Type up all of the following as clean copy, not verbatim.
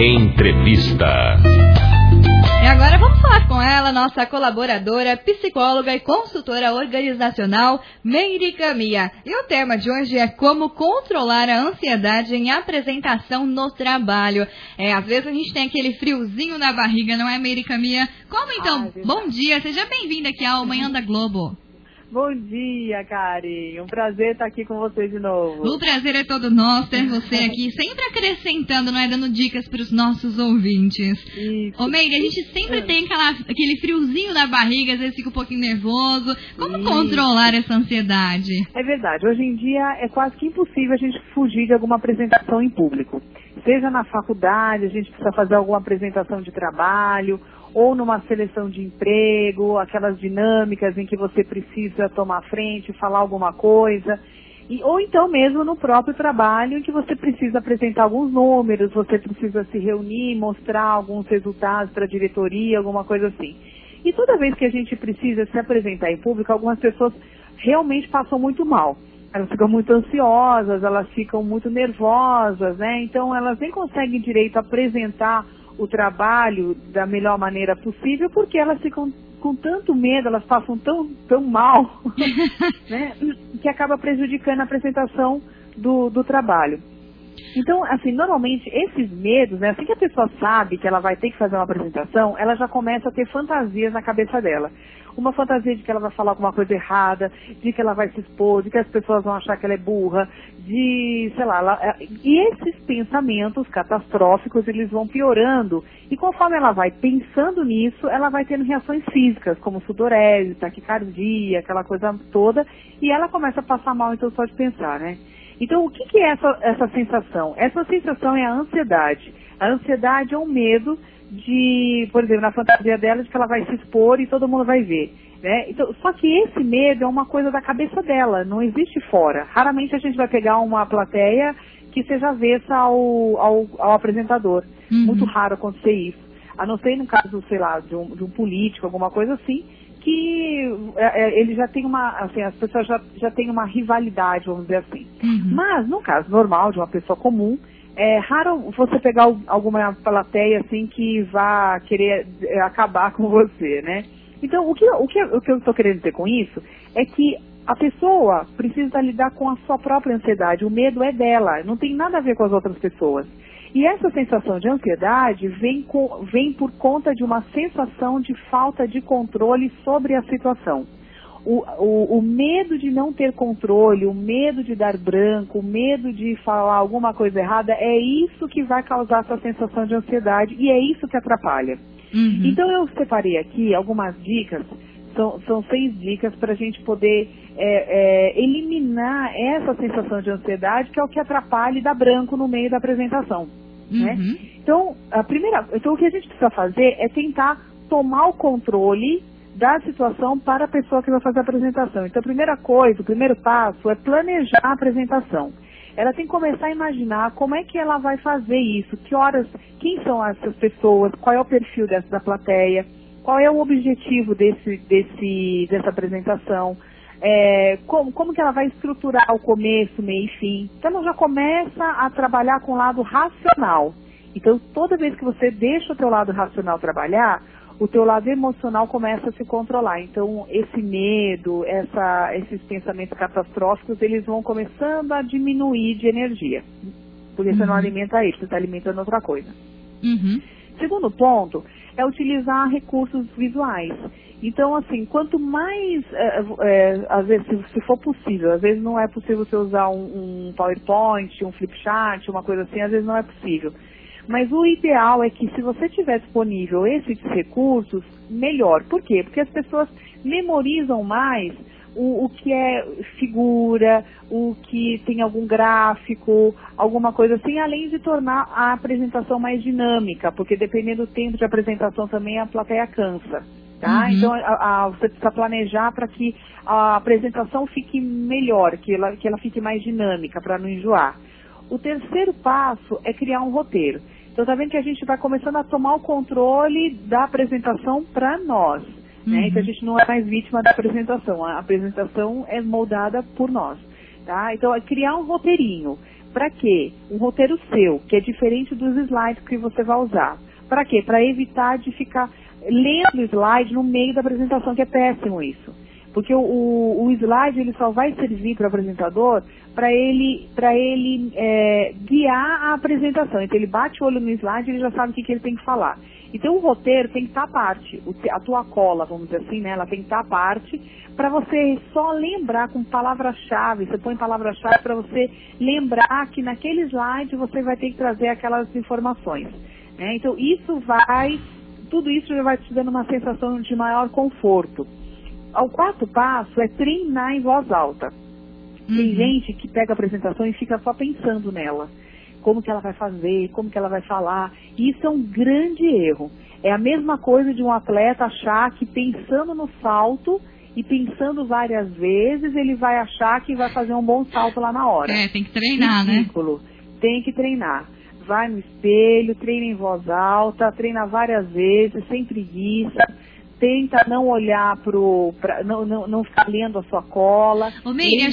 Entrevista. E agora vamos falar com ela, nossa colaboradora, psicóloga e consultora organizacional, Meire Camia. E o tema de hoje é como controlar a ansiedade em apresentação no trabalho. Às vezes a gente tem aquele friozinho na barriga, não é, Meire Camia? Como então? Bom dia, seja bem-vinda aqui ao Manhã da Globo. Bom dia, Karen. Um prazer estar aqui com você de novo. O prazer é todo nosso ter você aqui, sempre acrescentando, não é? Dando dicas para os nossos ouvintes. Isso. Ô, Meire, a gente sempre tem aquele friozinho na barriga, às vezes fica um pouquinho nervoso. Como controlar essa ansiedade? É verdade. Hoje em dia é quase que impossível a gente fugir de alguma apresentação em público. Seja na faculdade, a gente precisa fazer alguma apresentação de trabalho, ou numa seleção de emprego, aquelas dinâmicas em que você precisa tomar frente, falar alguma coisa, ou então mesmo no próprio trabalho em que você precisa apresentar alguns números, você precisa se reunir, mostrar alguns resultados para a diretoria, alguma coisa assim. E toda vez que a gente precisa se apresentar em público, algumas pessoas realmente passam muito mal. Elas ficam muito ansiosas, elas ficam muito nervosas, né? Então elas nem conseguem direito apresentar o trabalho da melhor maneira possível, porque elas ficam com tanto medo, elas passam tão mal, né, que acaba prejudicando a apresentação do trabalho. Então, assim, normalmente esses medos, né, assim que a pessoa sabe que ela vai ter que fazer uma apresentação, ela já começa a ter fantasias na cabeça dela. Uma fantasia de que ela vai falar alguma coisa errada, de que ela vai se expor, de que as pessoas vão achar que ela é burra, e esses pensamentos catastróficos, eles vão piorando, e conforme ela vai pensando nisso, ela vai tendo reações físicas, como sudorese, taquicardia, aquela coisa toda, e ela começa a passar mal, então, só de pensar, né? Então, o que é essa sensação? Essa sensação é a ansiedade. A ansiedade é um medo de, por exemplo, na fantasia dela, de que ela vai se expor e todo mundo vai ver, né? Então, só que esse medo é uma coisa da cabeça dela, não existe fora. Raramente a gente vai pegar uma plateia que seja avessa ao apresentador. Muito raro acontecer isso. A não ser no caso, sei lá, de um político, alguma coisa assim, que ele já tem as pessoas já têm uma rivalidade, vamos dizer assim. Mas, no caso normal, de uma pessoa comum, é raro você pegar alguma plateia assim que vá querer acabar com você, né? Então, o que eu estou querendo dizer com isso é que a pessoa precisa lidar com a sua própria ansiedade. O medo é dela, não tem nada a ver com as outras pessoas. E essa sensação de ansiedade vem por conta de uma sensação de falta de controle sobre a situação. O medo de não ter controle, o medo de dar branco, o medo de falar alguma coisa errada, é isso que vai causar essa sensação de ansiedade e é isso que atrapalha. Então eu separei aqui algumas dicas, são 6 dicas para a gente poder eliminar essa sensação de ansiedade, que é o que atrapalha e dá branco no meio da apresentação. Né? Então, o que a gente precisa fazer é tentar tomar o controle da situação para a pessoa que vai fazer a apresentação. Então, a primeira coisa, o primeiro passo é planejar a apresentação. Ela tem que começar a imaginar como é que ela vai fazer isso, que horas, quem são essas pessoas, qual é o perfil da plateia, qual é o objetivo dessa apresentação, como que ela vai estruturar o começo, meio e fim. Então, ela já começa a trabalhar com o lado racional. Então, toda vez que você deixa o teu lado racional trabalhar, o teu lado emocional começa a se controlar. Então, esse medo, esses pensamentos catastróficos, eles vão começando a diminuir de energia. Porque você não alimenta eles, você está alimentando outra coisa. Segundo ponto é utilizar recursos visuais. Então, assim, quanto mais, às vezes, se for possível, às vezes não é possível você usar um PowerPoint, um Flipchart, uma coisa assim, às vezes não é possível. Mas o ideal é que, se você tiver disponível esses recursos, melhor. Por quê? Porque as pessoas memorizam mais o que é figura, o que tem algum gráfico, alguma coisa assim, além de tornar a apresentação mais dinâmica, porque dependendo do tempo de apresentação também a plateia cansa. Tá? Então, você precisa planejar para que a apresentação fique melhor, que ela fique mais dinâmica, para não enjoar. O terceiro passo é criar um roteiro. Então, tá vendo que a gente vai começando a tomar o controle da apresentação para nós, né? Então, a gente não é mais vítima da apresentação. A apresentação é moldada por nós, tá? Então, é criar um roteirinho. Para quê? Um roteiro seu, que é diferente dos slides que você vai usar. Para quê? Para evitar de ficar lendo o slide no meio da apresentação, que é péssimo isso. Porque o slide ele só vai servir para o apresentador para ele guiar a apresentação. Então ele bate o olho no slide e ele já sabe o que ele tem que falar. Então o roteiro tem que estar à parte, a tua cola, vamos dizer assim, né? Ela tem que estar à parte para você só lembrar com palavra-chave. Você põe palavra-chave para você lembrar que naquele slide você vai ter que trazer aquelas informações, né? Então tudo isso já vai te dando uma sensação de maior conforto. O quarto passo é treinar em voz alta. Tem gente que pega a apresentação e fica só pensando nela. Como que ela vai fazer, como que ela vai falar. E isso é um grande erro. É a mesma coisa de um atleta achar que pensando no salto e pensando várias vezes, ele vai achar que vai fazer um bom salto lá na hora. Tem que treinar, ridículo. Tem que treinar. Vai no espelho, treina em voz alta, treina várias vezes, sem preguiça. Tenta não olhar não ficar lendo a sua cola. Ô, Meire,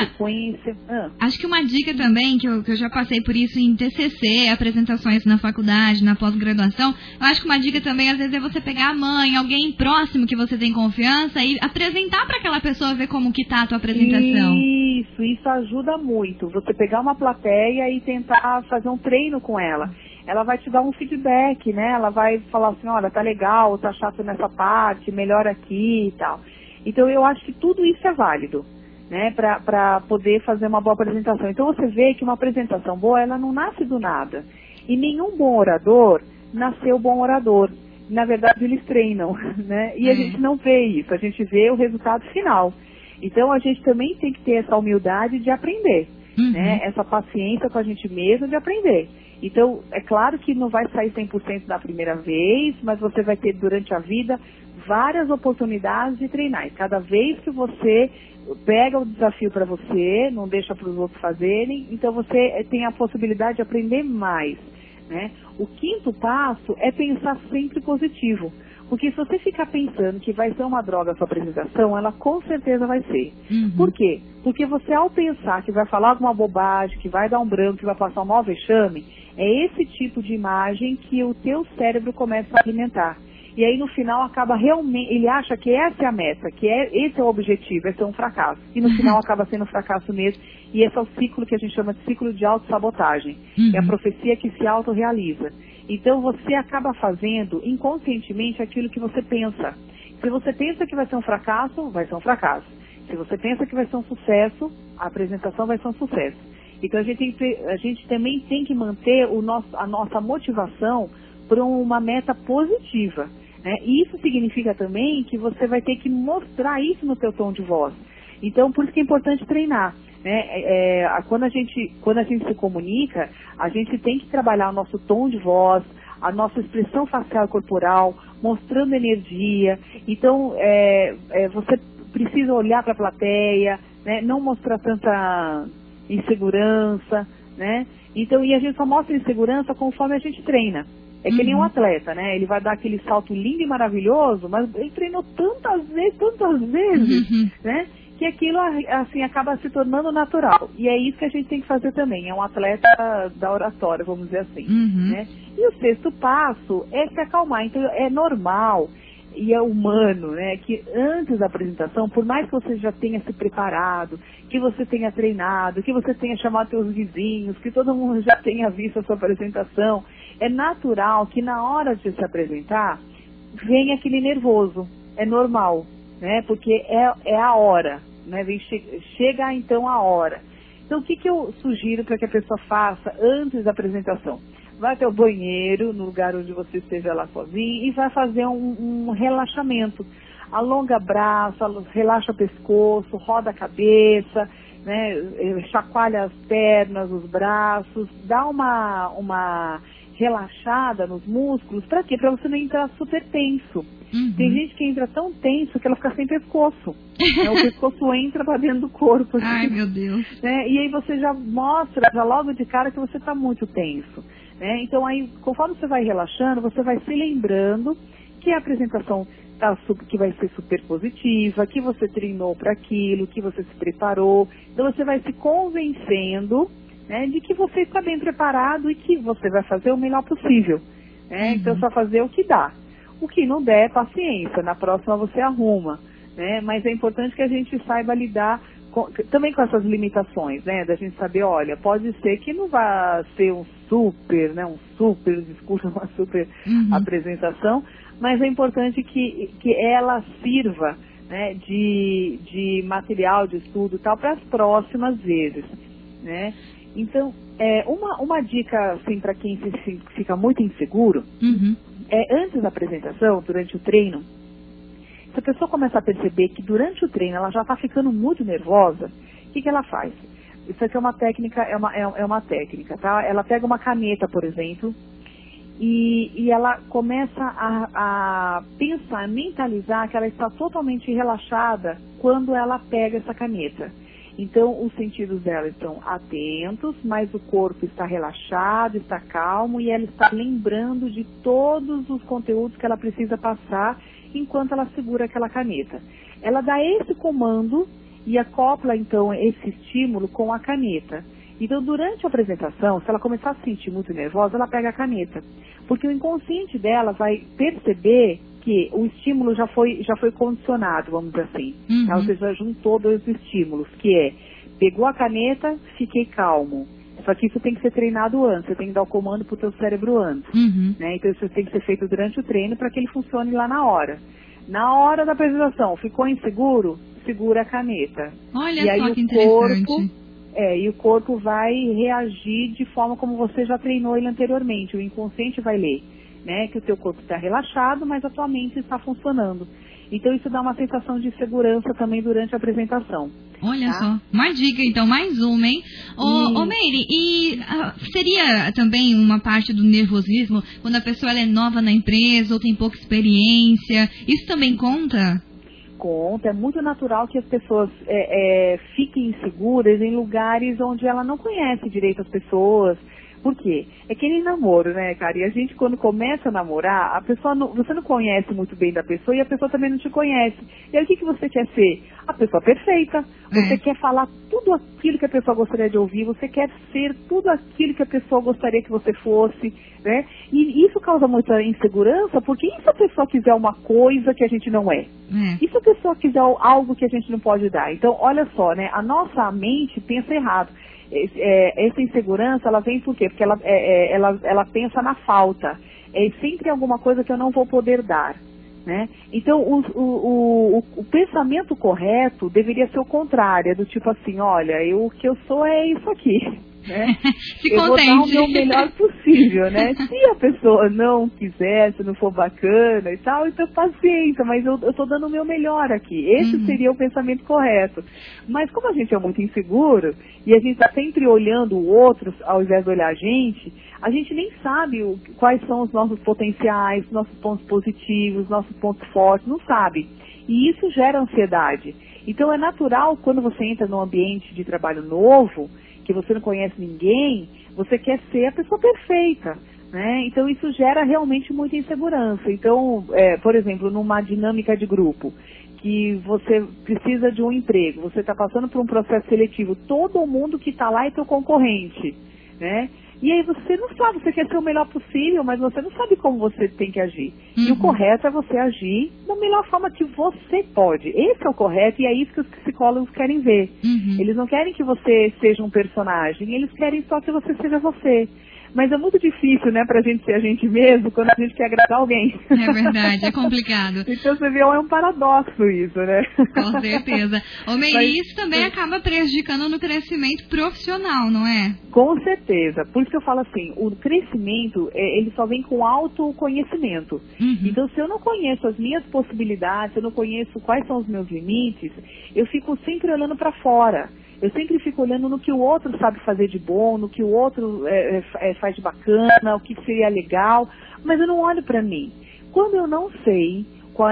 acho que uma dica também, que eu já passei por isso em TCC, apresentações na faculdade, na pós-graduação, eu acho que uma dica também, às vezes, é você pegar a mãe, alguém próximo que você tem confiança e apresentar para aquela pessoa ver como que tá a tua apresentação. Isso ajuda muito. Você pegar uma plateia e tentar fazer um treino com ela. Ela vai te dar um feedback, né? Ela vai falar assim, olha, tá legal, tá chato nessa parte, melhor aqui e tal. Então eu acho que tudo isso é válido, né? Pra poder fazer uma boa apresentação. Então você vê que uma apresentação boa, ela não nasce do nada. E nenhum bom orador nasceu bom orador. Na verdade eles treinam, né? E a gente não vê isso, a gente vê o resultado final. Então a gente também tem que ter essa humildade de aprender, né? Essa paciência com a gente mesmo de aprender. Então, é claro que não vai sair 100% da primeira vez, mas você vai ter durante a vida várias oportunidades de treinar. E cada vez que você pega o desafio para você, não deixa para os outros fazerem, então você tem a possibilidade de aprender mais, né? O quinto passo é pensar sempre positivo. Porque se você ficar pensando que vai ser uma droga a sua apresentação, ela com certeza vai ser. Por quê? Porque você, ao pensar que vai falar alguma bobagem, que vai dar um branco, que vai passar um mau vexame, é esse tipo de imagem que o teu cérebro começa a alimentar. E aí no final acaba realmente, ele acha que essa é a meta, esse é o objetivo, esse é um fracasso. E no final acaba sendo um fracasso mesmo. E esse é o ciclo que a gente chama de ciclo de autossabotagem. É a profecia que se autorrealiza. Então você acaba fazendo inconscientemente aquilo que você pensa. Se você pensa que vai ser um fracasso, vai ser um fracasso. Se você pensa que vai ser um sucesso, a apresentação vai ser um sucesso. Então a gente também tem que manter a nossa motivação para uma meta positiva, né? E isso significa também que você vai ter que mostrar isso no teu tom de voz. Então por isso que é importante treinar, né? Quando a gente se comunica, a gente tem que trabalhar o nosso tom de voz, a nossa expressão facial e corporal, mostrando energia. Então você precisa olhar para a plateia, né? Não mostrar tanta insegurança, né? Então, e a gente só mostra insegurança conforme a gente treina. É que nem um atleta, né? Ele vai dar aquele salto lindo e maravilhoso, mas ele treinou tantas vezes, né? Que aquilo, assim, acaba se tornando natural. E é isso que a gente tem que fazer também. É um atleta da oratória, vamos dizer assim, né? E o sexto passo é se acalmar. Então, é normal e é humano, né? Que antes da apresentação, por mais que você já tenha se preparado, que você tenha treinado, que você tenha chamado seus vizinhos, que todo mundo já tenha visto a sua apresentação, é natural que na hora de se apresentar, venha aquele nervoso. É normal, né? Porque é a hora, né? Chega então a hora. Então o que eu sugiro para que a pessoa faça antes da apresentação? Vai até o banheiro, no lugar onde você esteja lá sozinho, e vai fazer um relaxamento. Alonga braço, relaxa o pescoço, roda a cabeça, né? Chacoalha as pernas, os braços, dá uma relaxada nos músculos. Para quê? Para você não entrar super tenso. Tem gente que entra tão tenso que ela fica sem pescoço. Né? O pescoço entra para dentro do corpo. Assim, ai, meu Deus. Né? E aí você já mostra, já logo de cara, que você está muito tenso. Né? Então aí, conforme você vai relaxando, você vai se lembrando que a apresentação que vai ser super positiva, que você treinou para aquilo, que você se preparou. Então você vai se convencendo né, de que você está bem preparado e que você vai fazer o melhor possível. Né? Então, só fazer o que dá. O que não der, paciência, na próxima você arruma. Né? Mas é importante que a gente saiba lidar também com essas limitações, né? Da gente saber, olha, pode ser que não vá ser um super discurso, uma super apresentação, mas é importante que ela sirva, né, de material de estudo tal para as próximas vezes, né? Então, uma dica assim, para quem fica muito inseguro, antes da apresentação, durante o treino, se a pessoa começa a perceber que durante o treino ela já está ficando muito nervosa, o que ela faz? Isso aqui é uma técnica, uma técnica, tá? Ela pega uma caneta, por exemplo, e ela começa a pensar, mentalizar que ela está totalmente relaxada quando ela pega essa caneta. Então, os sentidos dela estão atentos, mas o corpo está relaxado, está calmo, e ela está lembrando de todos os conteúdos que ela precisa passar enquanto ela segura aquela caneta. Ela dá esse comando e acopla, então, esse estímulo com a caneta. Então, durante a apresentação, se ela começar a se sentir muito nervosa, ela pega a caneta. Porque o inconsciente dela vai perceber que o estímulo já foi condicionado, vamos dizer assim. Ou seja, juntou dois estímulos, que é, pegou a caneta, fiquei calmo. Só que isso tem que ser treinado antes, você tem que dar o comando para o teu cérebro antes. Né? Então isso tem que ser feito durante o treino para que ele funcione lá na hora. Na hora da apresentação, ficou inseguro? Segura a caneta. Olha e aí só que interessante. E o corpo vai reagir de forma como você já treinou ele anteriormente. O inconsciente vai ler, né, que o teu corpo está relaxado, mas a tua mente está funcionando. Então isso dá uma sensação de segurança também durante a apresentação. Olha só, mais dica então, mais uma, hein? Meire, seria também uma parte do nervosismo quando a pessoa ela é nova na empresa ou tem pouca experiência, isso também conta? Conta, é muito natural que as pessoas fiquem inseguras em lugares onde ela não conhece direito as pessoas. Por quê? É que nem namoro, né, cara? E a gente, quando começa a namorar, a pessoa você não conhece muito bem da pessoa e a pessoa também não te conhece. E aí o que você quer ser? A pessoa perfeita. Você quer falar tudo aquilo que a pessoa gostaria de ouvir. Você quer ser tudo aquilo que a pessoa gostaria que você fosse, né? E isso causa muita insegurança, porque e se a pessoa quiser uma coisa que a gente não é? E se a pessoa quiser algo que a gente não pode dar? Então, olha só, né? A nossa mente pensa errado. Essa insegurança, ela vem por quê? Porque ela pensa na falta. É sempre alguma coisa que eu não vou poder dar, né? Então, o pensamento correto deveria ser o contrário, do tipo assim, olha, o que eu sou é isso aqui, né? Se eu contente. vou dar o meu melhor possível, né? Se a pessoa não quiser, se não for bacana e tal, então paciência, mas eu tô dando o meu melhor aqui. Esse seria o pensamento correto. Mas como a gente é muito inseguro e a gente está sempre olhando o outro ao invés de olhar a gente nem sabe quais são os nossos potenciais, nossos pontos positivos, nossos pontos fortes, não sabe. E isso gera ansiedade. Então é natural, quando você entra num ambiente de trabalho novo, que você não conhece ninguém, você quer ser a pessoa perfeita, né? Então isso gera realmente muita insegurança. Então, por exemplo, numa dinâmica de grupo, que você precisa de um emprego, você está passando por um processo seletivo, todo mundo que está lá é teu concorrente, né? E aí você não sabe, você quer ser o melhor possível, mas você não sabe como você tem que agir. E o correto é você agir da melhor forma que você pode. Esse é o correto e é isso que os psicólogos querem ver. Eles não querem que você seja um personagem, eles querem só que você seja você. Mas é muito difícil, né, pra gente ser a gente mesmo quando a gente quer agradar alguém. É verdade, é complicado. Então você vê, é um paradoxo isso, né? Com certeza. Meire, isso também acaba prejudicando no crescimento profissional, não é? Com certeza. Por isso que eu falo assim, o crescimento, ele só vem com autoconhecimento. Então, se eu não conheço as minhas possibilidades, se eu não conheço quais são os meus limites, eu fico sempre olhando para fora. Eu sempre fico olhando no que o outro sabe fazer de bom, no que o outro faz de bacana, o que seria legal, mas eu não olho para mim. Quando eu não sei qual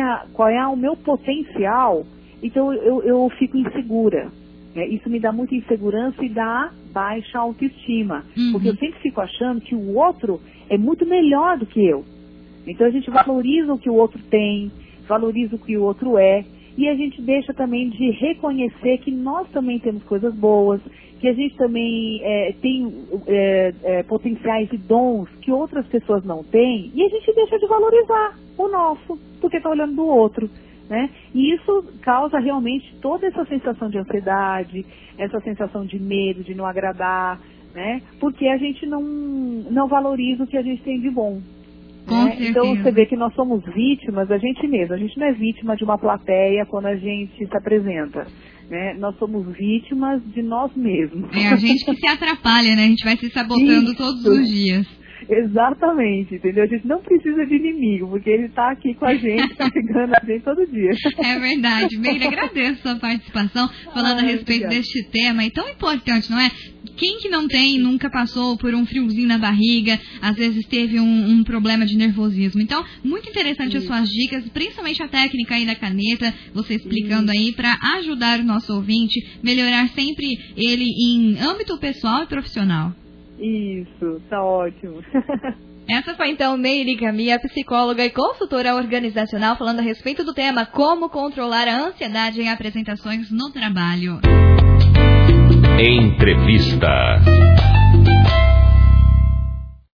é o meu potencial, então eu fico insegura. Isso me dá muita insegurança e dá baixa autoestima, porque eu sempre fico achando que o outro é muito melhor do que eu. Então a gente valoriza o que o outro tem, valoriza o que o outro é. e a gente deixa também de reconhecer que nós também temos coisas boas, que a gente também tem potenciais e dons que outras pessoas não têm, e a gente deixa de valorizar o nosso, porque está olhando do outro, né? E isso causa realmente toda essa sensação de ansiedade, essa sensação de medo, de não agradar, né? Porque a gente não valoriza o que a gente tem de bom. Né? Então você vê que nós somos vítimas da gente mesmo. A gente não é vítima de uma plateia quando a gente se apresenta. Né? Nós somos vítimas de nós mesmos. É a gente que se atrapalha, né? A gente vai se sabotando todos os dias. Exatamente, entendeu? A gente não precisa de inimigo, porque ele está aqui com a gente, carregando a gente todo dia. É verdade. Meire, agradeço a sua participação, falando a respeito deste tema, e tão importante, não é? Quem que não tem, nunca passou por um friozinho na barriga, às vezes teve um problema de nervosismo. Então, muito interessante as suas dicas, principalmente a técnica aí da caneta, você explicando aí, para ajudar o nosso ouvinte, melhorar sempre ele em âmbito pessoal e profissional. Isso, tá ótimo. Essa foi então Meire Camia, psicóloga e consultora organizacional, falando a respeito do tema como controlar a ansiedade em apresentações no trabalho. Entrevista.